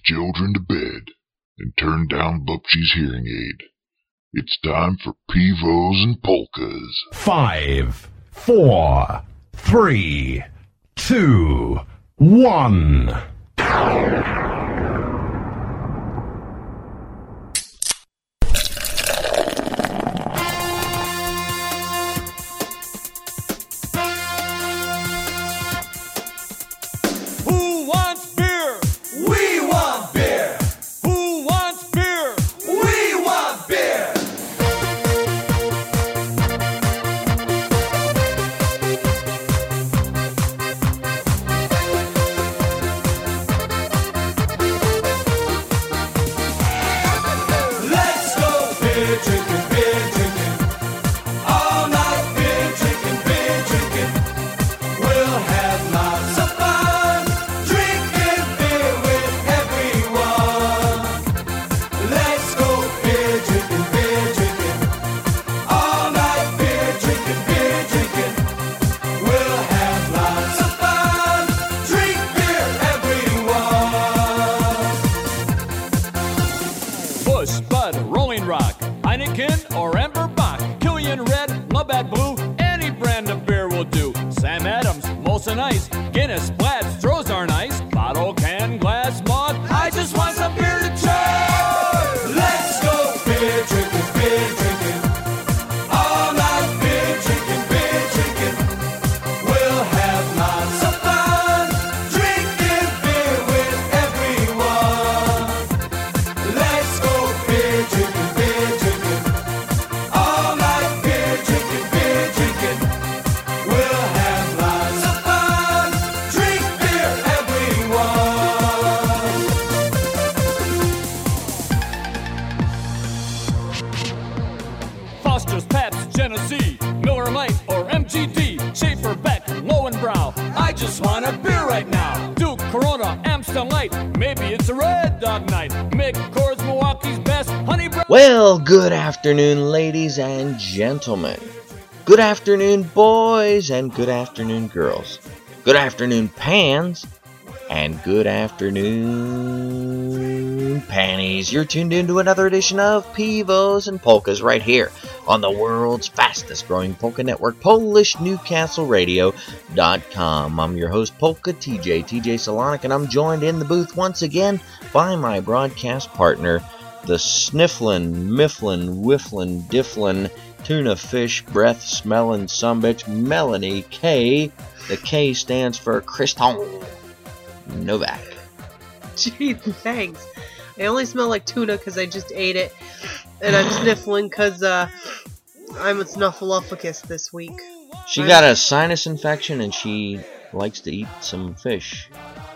children to bed and turn down Bubshy's hearing aid. It's time for Pivos and Polkas. 5, 4, 3, 2, 1. Well, good afternoon, ladies and gentlemen. Good afternoon, boys, and good afternoon, girls. Good afternoon, pans, and good afternoon, panties. You're tuned into another edition of Pivos and Polkas right here on the world's fastest growing polka network, PolishNewcastleRadio.com. I'm your host, Polka TJ Solonic, and I'm joined in the booth once again by my broadcast partner, the snifflin', mifflin', whifflin', difflin', tuna fish, breath smelling sumbitch, Melanie K. The K stands for Kristen Novak. Gee, thanks. I only smell like tuna because I just ate it, and I'm sniffling because I'm a snuffleupagus this week. She got a sinus infection and she likes to eat some fish.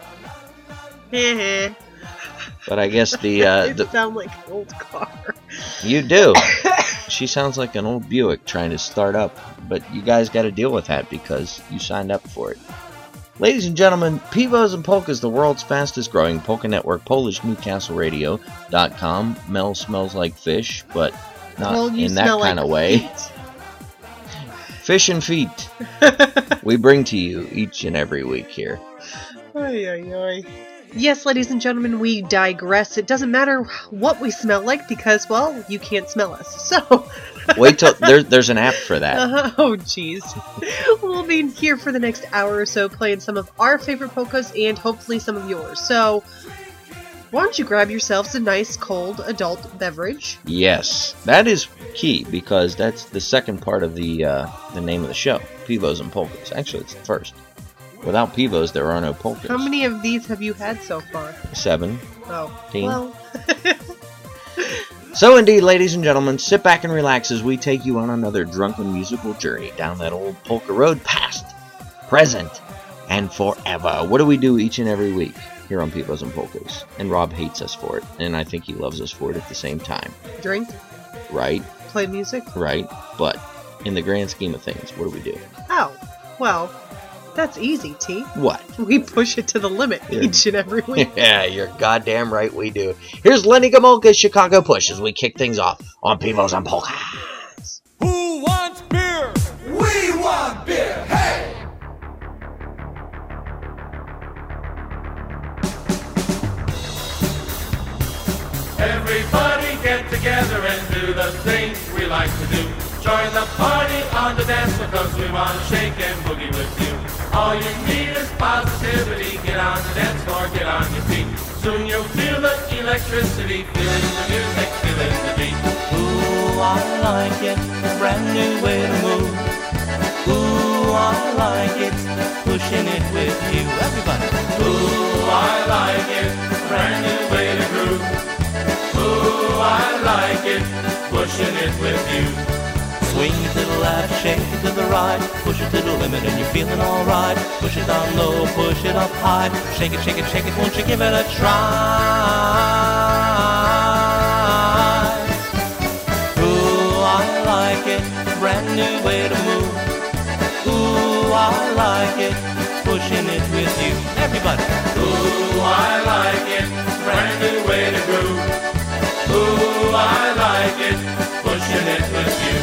But I guess You sound like an old car. You do. She sounds like an old Buick trying to start up. But you guys got to deal with that because you signed up for it. Ladies and gentlemen, Pivos and Polkas, the world's fastest growing polka network, PolishNewcastleRadio.com. Mel smells like fish, but not in that kind of way. Fish and feet. We bring to you each and every week here. Ay, ay, ay. Yes, ladies and gentlemen, we digress. It doesn't matter what we smell like because, well, you can't smell us. So, wait till there's an app for that. Oh, jeez. We'll be here for the next hour or so playing some of our favorite polkas and hopefully some of yours. So, why don't you grab yourselves a nice cold adult beverage? Yes, that is key because that's the second part of the name of the show, Pivos and Polkas. Actually, it's the first. Without Pivos, there are no polkas. How many of these have you had so far? 7. Oh, 10. well. So indeed, ladies and gentlemen, sit back and relax as we take you on another drunken musical journey down that old polka road, past, present, and forever. What do we do each and every week here on Pivos and Polkas? And Rob hates us for it, and I think he loves us for it at the same time. Drink? Right. Play music? Right. But in the grand scheme of things, what do we do? Oh, well, that's easy, T. What? We push it to the limit each and every week. Yeah, you're goddamn right we do. Here's Lenny Gomulka's Chicago Push as we kick things off on Pivos and Polkas. Who wants beer? We want beer! Hey! Everybody get together and do the things we like to do. Join the party on the dance floor, 'cause we want to shake and boogie with you. All you need is positivity. Get on the dance floor, get on your feet. Soon you'll feel the electricity, feeling the music, feeling the beat. Ooh, I like it, brand new way to move. Ooh, I like it, pushing it with you. Everybody. Ooh, I like it, brand new way to groove. Ooh, I like it, pushing it with you. Swing it to the left, shake it to the right, push it to the limit and you're feeling alright. Push it down low, push it up high, shake it, won't you give it a try? Ooh, I like it, brand new way to move. Ooh, I like it, pushing it with you. Everybody. Ooh, I like it, brand new way to groove. Ooh, I like it, pushing it with you.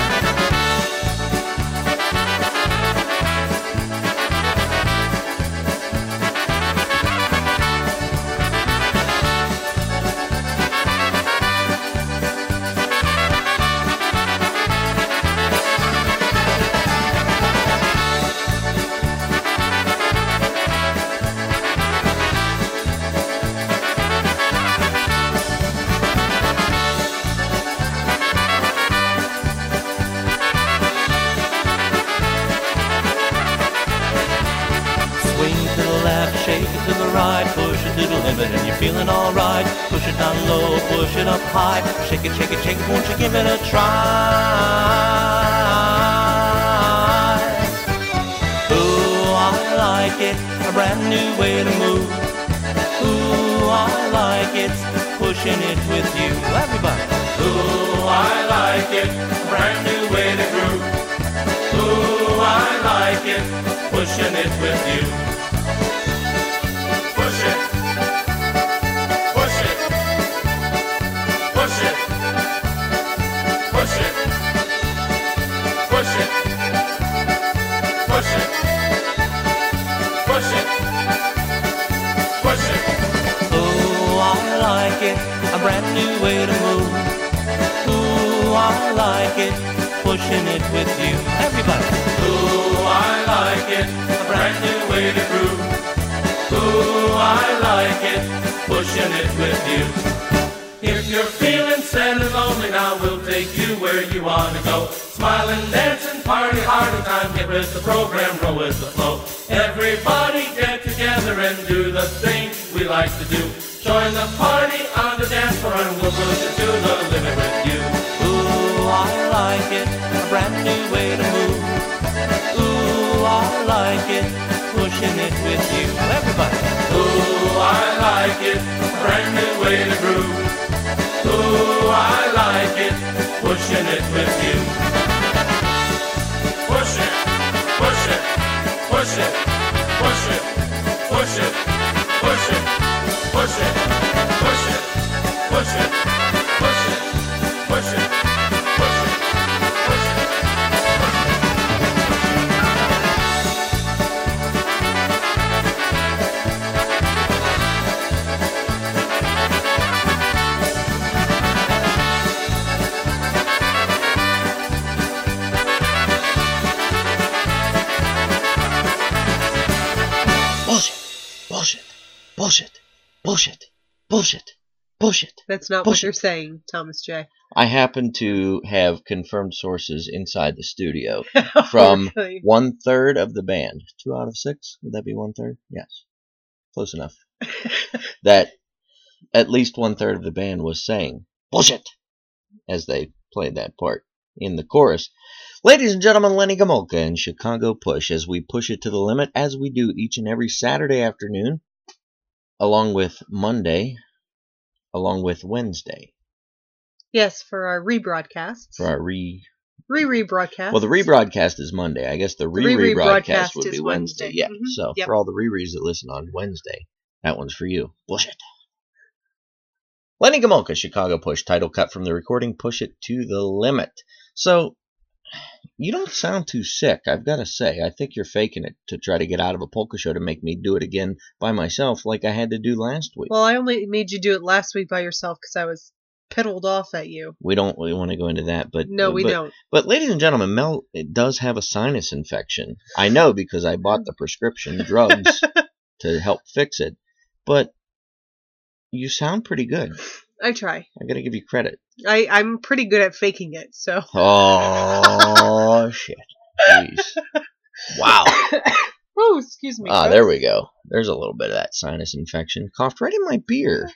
And you're feeling alright. Push it down low, push it up high. Shake it, won't you give it a try? Ooh, I like it, a brand new way to move. Ooh, I like it, pushing it with you. Everybody. Ooh, I like it, a brand new way to groove. Ooh, I like it, pushing it with you. Push it. Push it. Push it. Push it. Push it. Push it. Push it. Push it. Ooh, I like it, a brand new way to move. Ooh, I like it, pushing it with you. Everybody. Ooh, I like it, a brand new way to groove. Ooh, I like it, pushing it with you. If you're feeling sad and lonely now, we'll take you where you want to go. Smile and dance and party hard in time. Get with the program, roll with the flow. Everybody get together and do the things we like to do. Join the party on the dance floor and we'll push it to the limit with you. Ooh, I like it, a brand new way to move. Ooh, I like it, pushing it with you. Everybody. Ooh, I like it, a brand new way to groove. Ooh, I like it, pushing it with you. Push it, push it, push it, push it, push it, push it, push it, push it, push it, push it, push it, push it, push it, push it. Bullshit. That's not what Bullshit. you're saying, Thomas J. I happen to have confirmed sources inside the studio from Really? 1/3 of the band. 2 out of 6? Would that be 1/3? Yes. Close enough. That at least 1/3 of the band was saying bullshit as they played that part in the chorus. Ladies and gentlemen, Lenny Gomulka and Chicago Push as we push it to the limit, as we do each and every Saturday afternoon, along with Monday, along with Wednesday. Yes, for our rebroadcasts. For our rebroadcasts. Well, the rebroadcast is Monday. I guess the rebroadcast would be is Wednesday. Yeah. Mhm. So Yep. for all the rereads that listen on Wednesday, that one's for you. Bullshit. Lenny Gomulka, Chicago Push, title cut from the recording Push It to the Limit. So, You don't sound too sick, I've got to say. I think you're faking it to try to get out of a polka show to make me do it again by myself like I had to do last week. Well, I only made you do it last week by yourself because I was piddled off at you. We don't really want to go into that, but No, we don't. But ladies and gentlemen, Mel does have a sinus infection. I know because I bought the prescription drugs to help fix it. But you sound pretty good. I try. I gotta give you credit. I'm pretty good at faking it, so. Oh shit! Jeez! Wow! Oh, excuse me. Ah, there we go. There's a little bit of that sinus infection. Coughed right in my beer.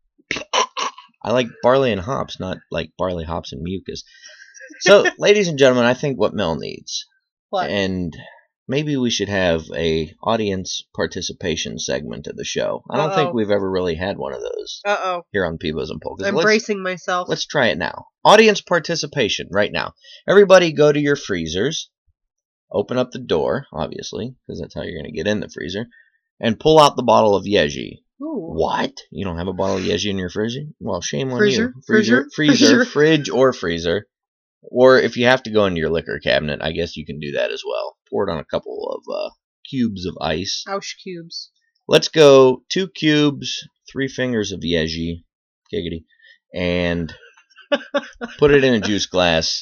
I like barley and hops, not like barley, hops, and mucus. So, ladies and gentlemen, I think what Mel needs, What? and maybe we should have a audience participation segment of the show. I don't think we've ever really had one of those Uh-oh. here on Pivos and Polkas. I'm bracing myself. Let's try it now. Audience participation right now. Everybody go to your freezers. Open up the door, obviously, because that's how you're going to get in the freezer. And pull out the bottle of Yeji. Ooh. What? You don't have a bottle of Yeji in your freezer? Well, shame on Freezer? you. Freezer? Fridge or freezer. Or if you have to go into your liquor cabinet, I guess you can do that as well. Pour it on a couple of cubes of ice. Ouch cubes. Let's go 2 cubes, 3 fingers of Yeji, giggity, and put it in a juice glass.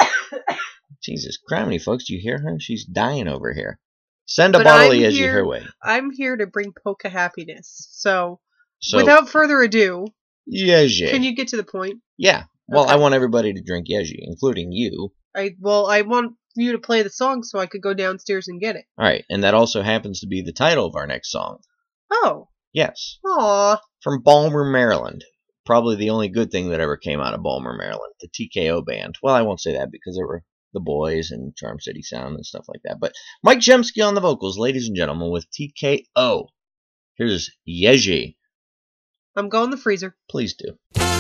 Jesus, criminy, folks, do you hear her? She's dying over here. Send a But bottle of I'm Yeji here- her way. I'm here to bring polka happiness. So, without further ado, Yeji. can you get to the point? Yeah. Well, Okay. I want everybody to drink Yeji, including you. I want you to play the song so I could go downstairs and get it. All right, and that also happens to be the title of our next song. Oh. Yes. Aw. From Balmer, Maryland. Probably the only good thing that ever came out of Balmer, Maryland. The TKO band. Well, I won't say that because there were the Boys and Charm City Sound and stuff like that. But Mike Jemsky on the vocals, ladies and gentlemen, with TKO. Here's Yeji. I'm going in the freezer. Please do.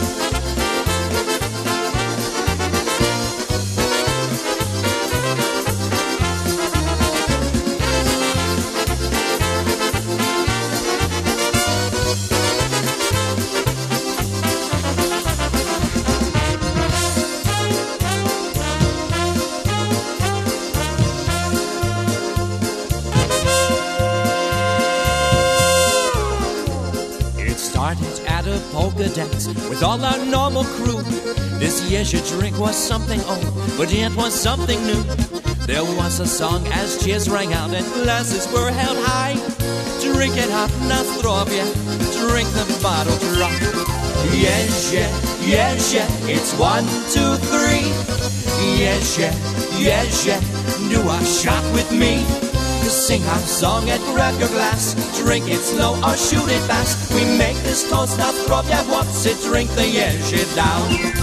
It started at a polka dance with all our normal crew. This Yeji drink was something old, but it was something new. There was a song as cheers rang out and glasses were held high. Drink it up, Nastrovia, drink the bottle dry. Yeji, Yeji, it's 1, 2, 3. Yeji, Yeji, do a shot with me. Sing our song and grab your glass. Drink it slow or shoot it fast. We make this toast, Nastrovia, what's it? Drink the Yeji down.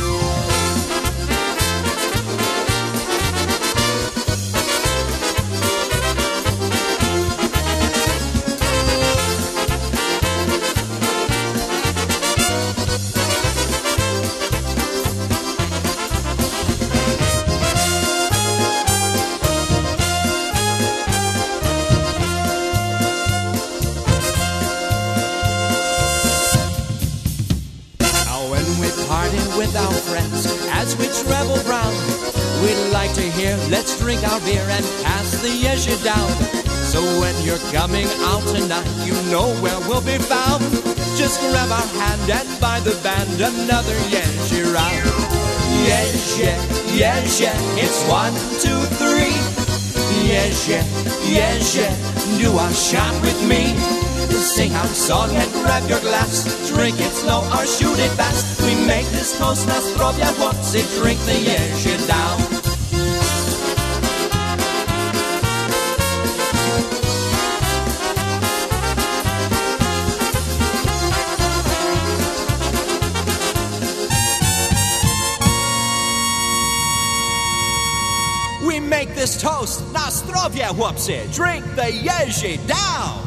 With our friends as we travel round, we'd like to hear, let's drink our beer and pass the Yeji down. So when you're coming out tonight, you know where we'll be found. Just grab our hand and by the band another Yeji round. Yeji, Yeji, it's 1, 2, 3. Yeji, Yeji, do a shot with me. Sing our song and grab your glass. Drink it slow or shoot it fast. We make this toast, Nastrovia, what's it? Drink the Yeji down. We make this toast, Nastrovia, whoops it. Drink the Yeji down.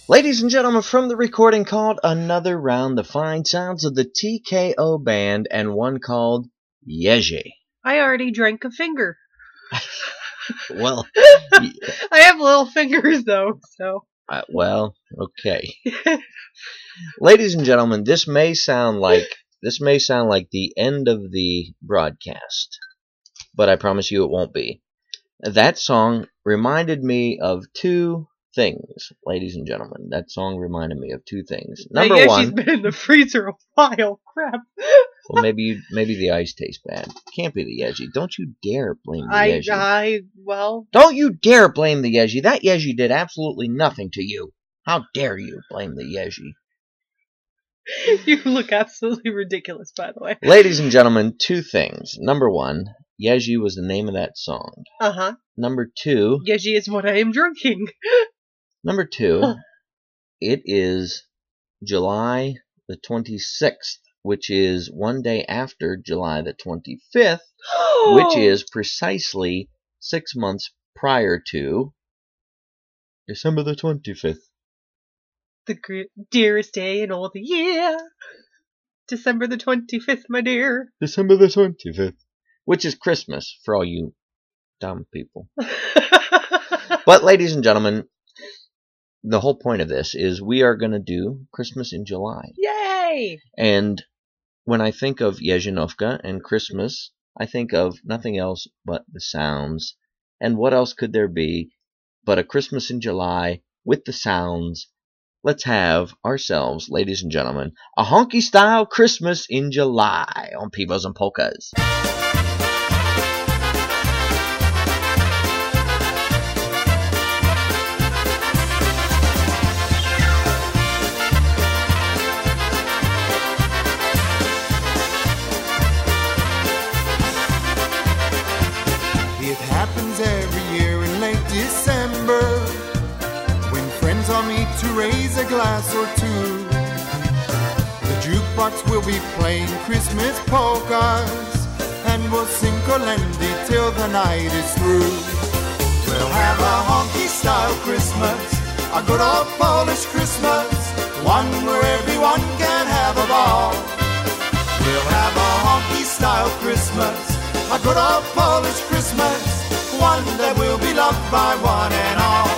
Ladies and gentlemen, from the recording called Another Round, the fine sounds of the TKO Band, and one called Yeji. I already drank a finger. Well, I have little fingers, though, so. well, okay. Ladies and gentlemen, this may sound like the end of the broadcast, but I promise you it won't be. That song reminded me of two things, ladies and gentlemen. That song reminded me of two things. Number one, she's been in the freezer a while. Crap. Well, maybe the ice tastes bad. Can't be the Yeji. Don't you dare blame the Yeji. Don't you dare blame the Yeji. That Yeji did absolutely nothing to you. How dare you blame the Yeji? You look absolutely ridiculous, by the way. Ladies and gentlemen, two things. Number one, Yeji was the name of that song. Uh-huh. Number two, Yeji is what I am drinking. Number two, it is July the 26th, which is one day after July the 25th, which is precisely 6 months prior to December the 25th. The dearest day in all the year. December the 25th, my dear. December the 25th. Which is Christmas for all you dumb people. But, ladies and gentlemen, the whole point of this is we are going to do Christmas in July. Yay! And when I think of Yezinovka and Christmas, I think of nothing else but the sounds. And what else could there be but a Christmas in July with the sounds? Let's have ourselves, ladies and gentlemen, a honky-style Christmas in July on Pivos and Polkas. It happens every year in late December, when friends all meet to raise a glass or two. The jukebox will be playing Christmas polkas, and we'll sing Kolendy till the night is through. We'll have a honky-style Christmas, a good old Polish Christmas, one where everyone can have a ball. We'll have a honky-style Christmas, a good old Polish Christmas, one that will be loved by one and all.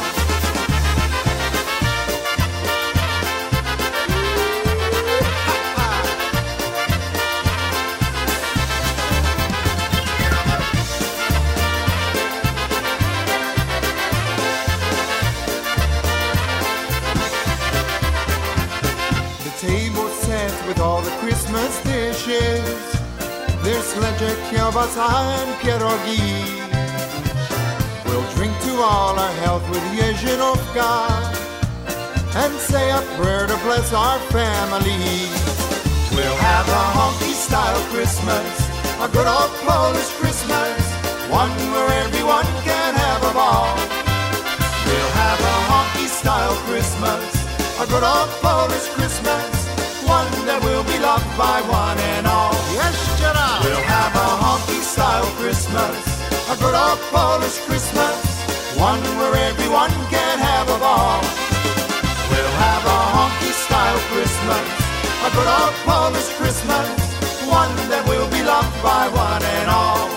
The table set with all the Christmas dishes. There's ledger, kielbasa, and pierogi. We'll drink to all our health with Yezinovka and say a prayer to bless our family. We'll have a honky-style Christmas, a good old Polish Christmas, one where everyone can have a ball. We'll have a honky-style Christmas, a good old Polish Christmas, one that will be loved by one and all. Yes, Gerard. We'll have a honky-style Christmas, a good old Polish Christmas, one where everyone can have a ball. We'll have a honky-style Christmas, a good old Polish Christmas, one that will be loved by one and all.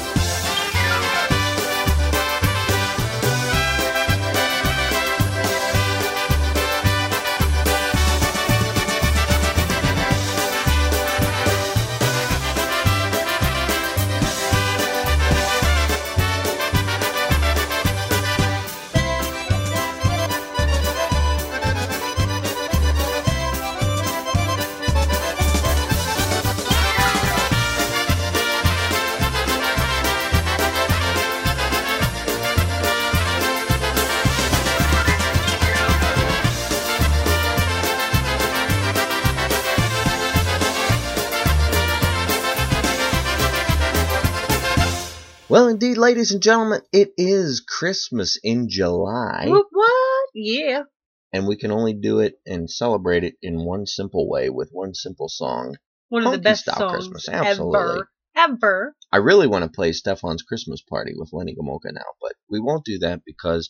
Well, indeed, ladies and gentlemen, it is Christmas in July. What? Yeah. And we can only do it and celebrate it in one simple way with one simple song. One of the best Honky-style songs Christmas, absolutely. ever. I really want to play Stefan's Christmas Party with Lenny Gomulka now, but we won't do that because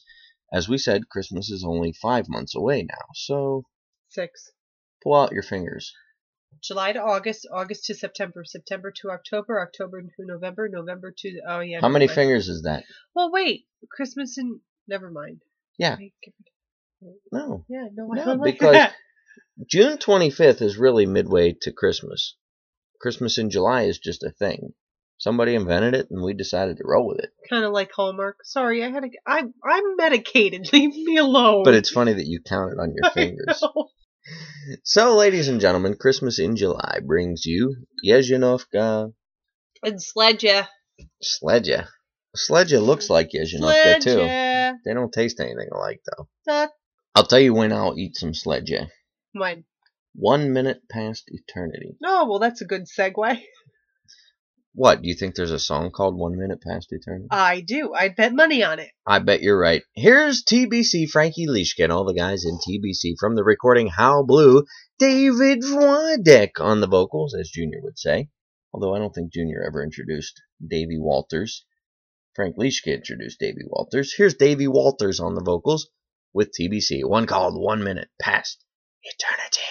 as we said, Christmas is only 5 months away now, so 6. pull out your fingers. July to August, August to September, September to October, October to November, November to... Oh, yeah. How many mind. fingers is that? Well, wait. Christmas and... Never mind. Yeah. Wait, No. yeah, no, No, I don't like because that. June 25th is really midway to Christmas. Christmas in July is just a thing. Somebody invented it, and we decided to roll with it. Kind of like Hallmark. Sorry, I'm medicated. Leave me alone. But it's funny that you count it on your fingers. So, ladies and gentlemen, Christmas in July brings you Yezhinovka And Sledja. Sledja. Sledja looks like Yezhinovka, too. Sledja. They don't taste anything alike, though. That I'll tell you when I'll eat some Sledja. mine. 1 minute past eternity. Oh, well, that's a good segue. What, do you think there's a song called 1 minute past eternity? I do. I'd bet money on it. I bet you're right. Here's TBC, Frankie Lishka, and all the guys in TBC from the recording How Blue, David Wodek on the vocals, as Junior would say. Although I don't think Junior ever introduced Davy Walters. Frank Lishka introduced Davy Walters. Here's Davy Walters on the vocals with TBC, one called 1 minute past eternity.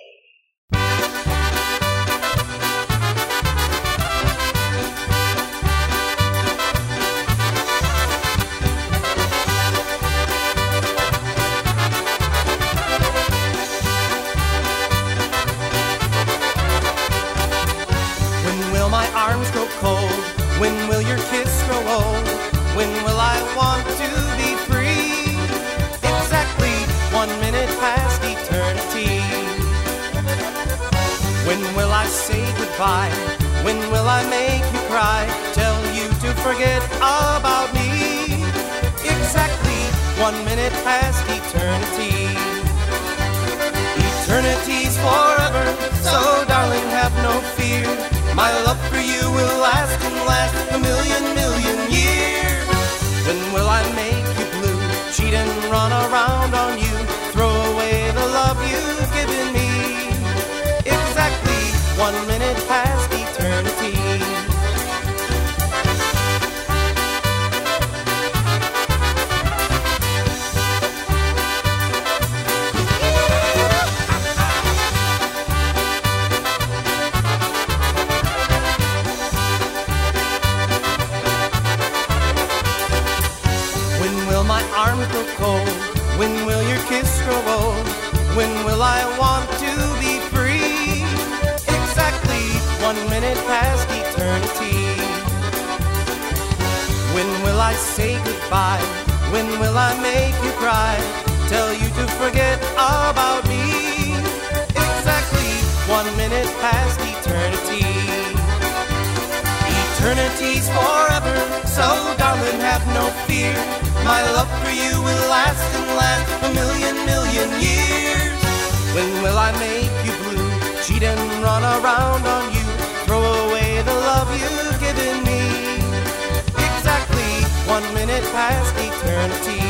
My arms grow cold? When will your kiss grow old? When will I want to be free? Exactly 1 minute past eternity. When will I say goodbye? When will I make you cry? Tell you to forget about me. Exactly 1 minute past eternity. Eternity's forever, so darling, have no fear. My love for you will last and last a million years. When will I make you blue? Cheat and run around on you. Throw away the love you've given me. Exactly 1 minute past eternity. Arms grow cold? When will your kiss grow old? When will I want to be free? Exactly 1 minute past eternity. When will I say goodbye? When will I make you cry? Tell you to forget about me. Exactly 1 minute past eternity. Eternity's forever, so darling, have no fear. My love for you will last and last a million years. When will I make you blue? Cheat and run around on you. Throw away the love you've given me. Exactly 1 minute past eternity.